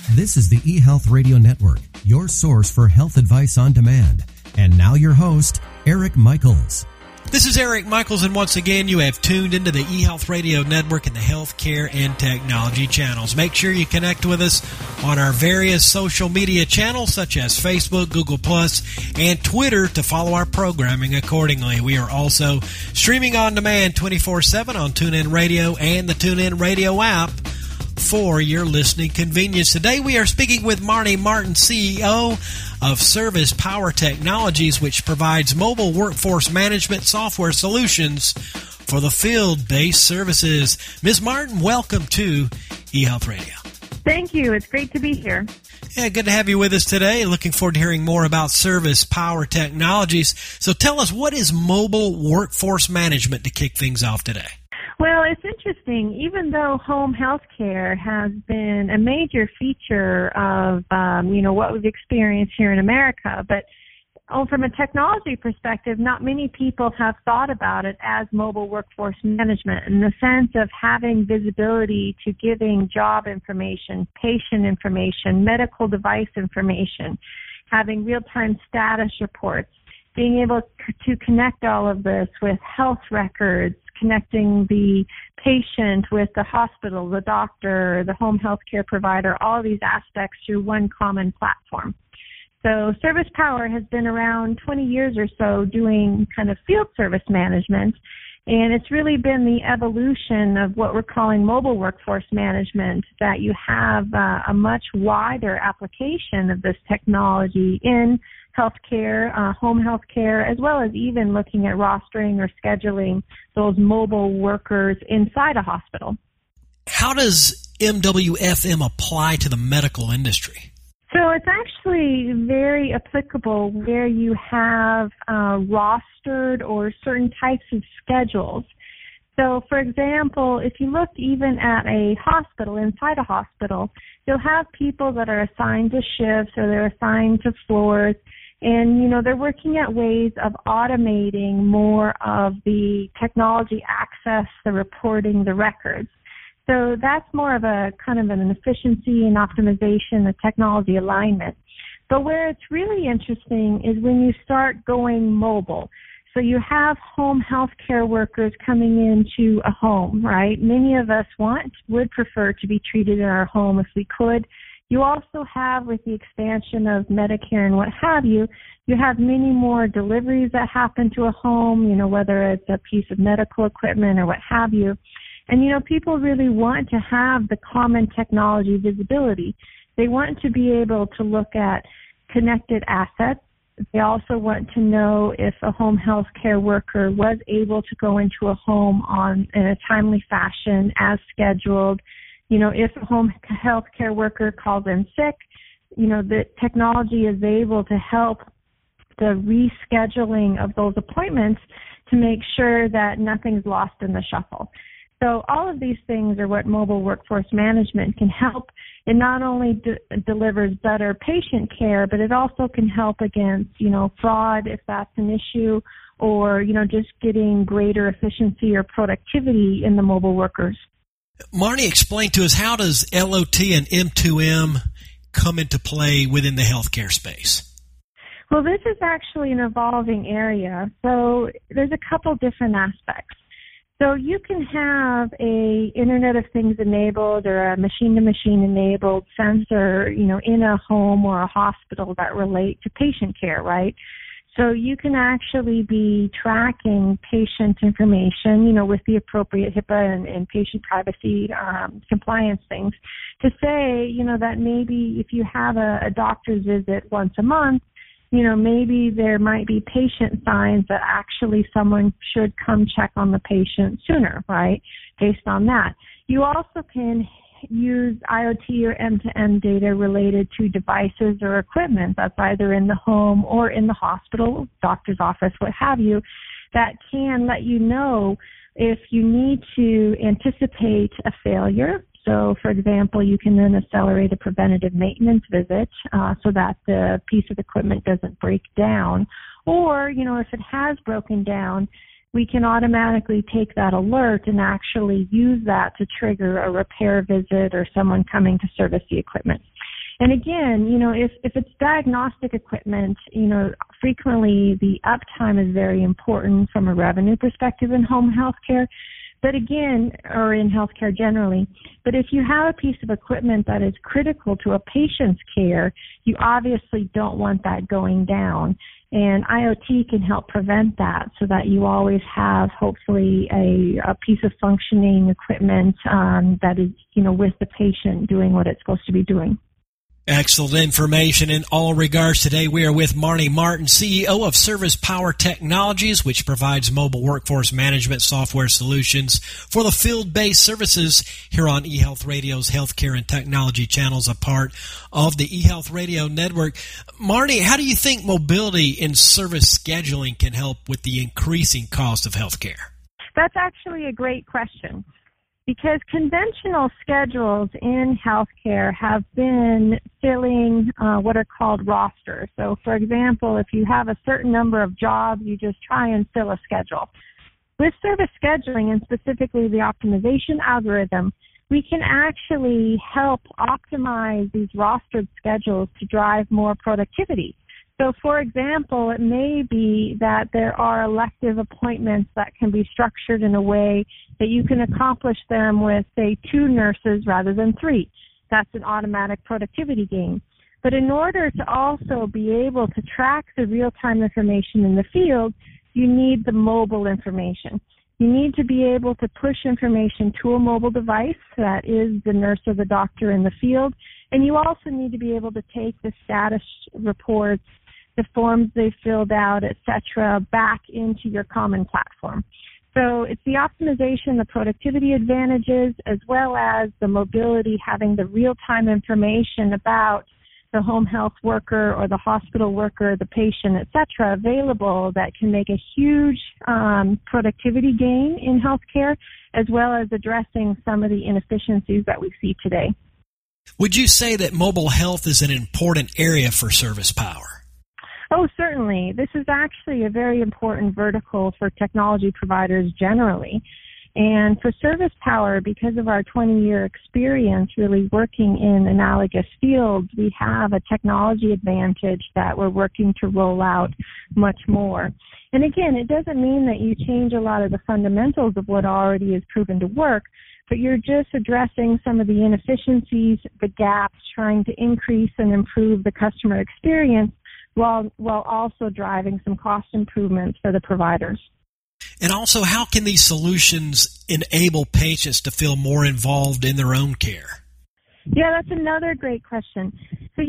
This is the eHealth Radio Network, your source for health advice on demand. And now your host, Eric Michaels. This is Eric Michaels, and once again, you have tuned into the eHealth Radio Network and the Healthcare and Technology channels. Make sure you connect with us on our various social media channels, such as Facebook, Google+, and Twitter, to follow our programming accordingly. We are also streaming on demand 24/7 on TuneIn Radio and the TuneIn Radio app for your listening convenience. Today we are speaking with Marty Martin, CEO of Service Power Technologies, which provides mobile workforce management software solutions for the field-based services. Ms. Martin, welcome to eHealth Radio. Thank you. It's great to be here. Yeah, good to have you with us today. Looking forward to hearing more about Service Power Technologies. So tell us, what is mobile workforce management to kick things off today? Well, it's interesting. Even though home health care has been a major feature of, what we've experienced here in America, but from a technology perspective, not many people have thought about it as mobile workforce management in the sense of having visibility to giving job information, patient information, medical device information, having real-time status reports, being able to connect all of this with health records, connecting the patient with the hospital, the doctor, the home health care provider, all of these aspects through one common platform. So Service Power has been around 20 years or so doing kind of field service management, and it's really been the evolution of what we're calling mobile workforce management, that you have a much wider application of this technology in healthcare, home healthcare, as well as even looking at rostering or scheduling those mobile workers inside a hospital. How does MWFM apply to the medical industry? So it's actually very applicable where you have rostered or certain types of schedules. So, for example, if you look even at a hospital, inside a hospital, you'll have people that are assigned to shifts or they're assigned to floors, and, they're working at ways of automating more of the technology access, the reporting, the records. So that's more of a kind of an efficiency and optimization, a technology alignment. But where it's really interesting is when you start going mobile. So you have home health care workers coming into a home, right? Many of us would prefer to be treated in our home if we could. You also have, with the expansion of Medicare and what have you, you have many more deliveries that happen to a home, whether it's a piece of medical equipment or what have you. And, people really want to have the common technology visibility. They want to be able to look at connected assets. They also want to know if a home health care worker was able to go into a home in a timely fashion as scheduled. If a home health care worker calls in sick, the technology is able to help the rescheduling of those appointments to make sure that nothing's lost in the shuffle. So all of these things are what mobile workforce management can help. It not only delivers better patient care, but it also can help against, fraud if that's an issue, or, just getting greater efficiency or productivity in the mobile workers. Marty, explain to us, how does LOT and M2M come into play within the healthcare space? Well, this is actually an evolving area. So there's a couple different aspects. So you can have a Internet of Things enabled or a machine-to-machine enabled sensor, in a home or a hospital that relate to patient care, right? So you can actually be tracking patient information, with the appropriate HIPAA and patient privacy compliance things to say, that maybe if you have a doctor's visit once a month, maybe there might be patient signs that actually someone should come check on the patient sooner, right, based on that. You also can use IoT or M2M data related to devices or equipment that's either in the home or in the hospital, doctor's office, what have you, that can let you know if you need to anticipate a failure. So, for example, you can then accelerate a preventative maintenance visit so that the piece of equipment doesn't break down. Or, if it has broken down, we can automatically take that alert and actually use that to trigger a repair visit or someone coming to service the equipment. And again, if it's diagnostic equipment, frequently the uptime is very important from a revenue perspective in home health care. But again, or in healthcare generally, but if you have a piece of equipment that is critical to a patient's care, you obviously don't want that going down. And IoT can help prevent that so that you always have, hopefully, a piece of functioning equipment that is, with the patient doing what it's supposed to be doing. Excellent information in all regards. Today we are with Marnie Martin, CEO of Service Power Technologies, which provides mobile workforce management software solutions for the field-based services here on eHealth Radio's Healthcare and Technology channels, a part of the eHealth Radio Network. Marnie, how do you think mobility in service scheduling can help with the increasing cost of healthcare? That's actually a great question. Because conventional schedules in healthcare have been filling what are called rosters. So, for example, if you have a certain number of jobs, you just try and fill a schedule. With service scheduling, and specifically the optimization algorithm, we can actually help optimize these rostered schedules to drive more productivity. So, for example, it may be that there are elective appointments that can be structured in a way that you can accomplish them with, say, 2 nurses rather than 3. That's an automatic productivity gain. But in order to also be able to track the real-time information in the field, you need the mobile information. You need to be able to push information to a mobile device that is the nurse or the doctor in the field. And you also need to be able to take the status reports, the forms they filled out, etc., back into your common platform. So it's the optimization, the productivity advantages, as well as the mobility, having the real-time information about the home health worker or the hospital worker, the patient, etc., available that can make a huge productivity gain in healthcare, as well as addressing some of the inefficiencies that we see today. Would you say that mobile health is an important area for Service Power? Oh, certainly. This is actually a very important vertical for technology providers generally. And for Service Power, because of our 20-year experience really working in analogous fields, we have a technology advantage that we're working to roll out much more. And again, it doesn't mean that you change a lot of the fundamentals of what already is proven to work, but you're just addressing some of the inefficiencies, the gaps, trying to increase and improve the customer experience while also driving some cost improvements for the providers. And also, how can these solutions enable patients to feel more involved in their own care? Yeah, that's another great question. So,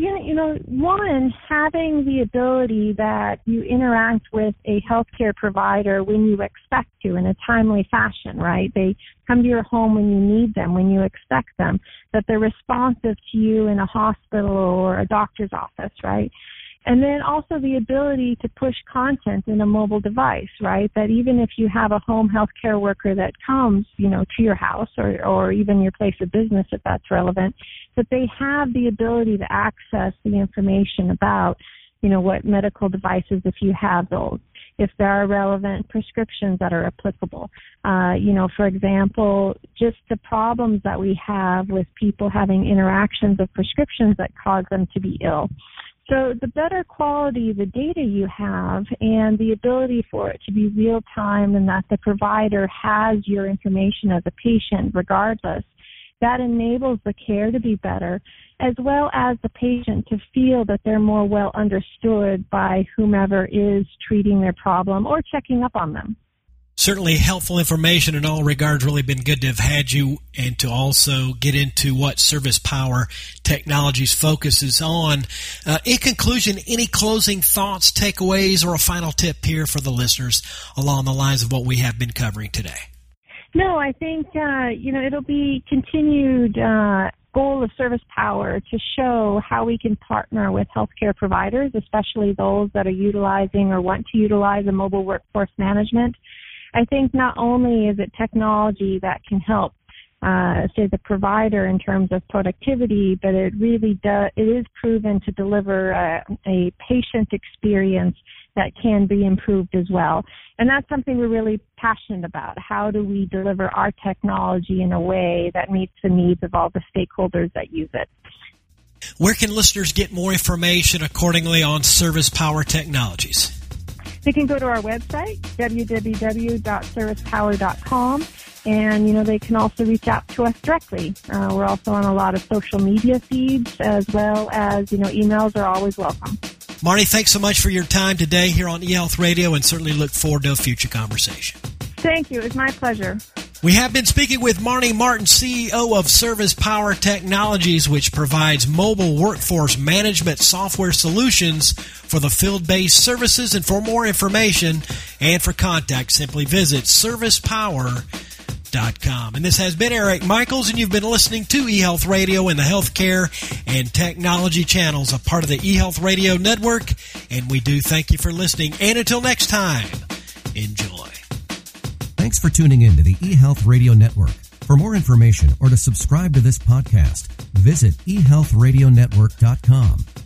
one, having the ability that you interact with a healthcare provider when you expect to in a timely fashion, right? They come to your home when you need them, when you expect them, that they're responsive to you in a hospital or a doctor's office, right? And then also the ability to push content in a mobile device, right? That even if you have a home healthcare worker that comes, to your house or even your place of business, if that's relevant, that they have the ability to access the information about, what medical devices, if you have those, if there are relevant prescriptions that are applicable. For example, just the problems that we have with people having interactions of prescriptions that cause them to be ill. So the better quality the data you have and the ability for it to be real time and that the provider has your information as a patient regardless, that enables the care to be better, as well as the patient to feel that they're more well understood by whomever is treating their problem or checking up on them. Certainly helpful information in all regards. Really been good to have had you and to also get into what Service Power Technologies focuses on. In conclusion, any closing thoughts, takeaways, or a final tip here for the listeners along the lines of what we have been covering today? No, I think, it'll be continued goal of Service Power to show how we can partner with healthcare providers, especially those that are utilizing or want to utilize a mobile workforce management. I think not only is it technology that can help, say, the provider in terms of productivity, but it really it is proven to deliver a patient experience that can be improved as well. And that's something we're really passionate about. How do we deliver our technology in a way that meets the needs of all the stakeholders that use it? Where can listeners get more information accordingly on Service Power Technologies? They can go to our website, www.servicepower.com, and, they can also reach out to us directly. We're also on a lot of social media feeds, as well as, emails are always welcome. Marnie, thanks so much for your time today here on eHealth Radio, and certainly look forward to a future conversation. Thank you. It was my pleasure. We have been speaking with Marnie Martin, CEO of Service Power Technologies, which provides mobile workforce management software solutions for the field-based services. And for more information and for contact, simply visit servicepower.com. And this has been Eric Michaels, and you've been listening to eHealth Radio and the Healthcare and Technology channels, a part of the eHealth Radio Network. And we do thank you for listening. And until next time, enjoy. Thanks for tuning in to the eHealth Radio Network. For more information or to subscribe to this podcast, visit eHealthRadioNetwork.com.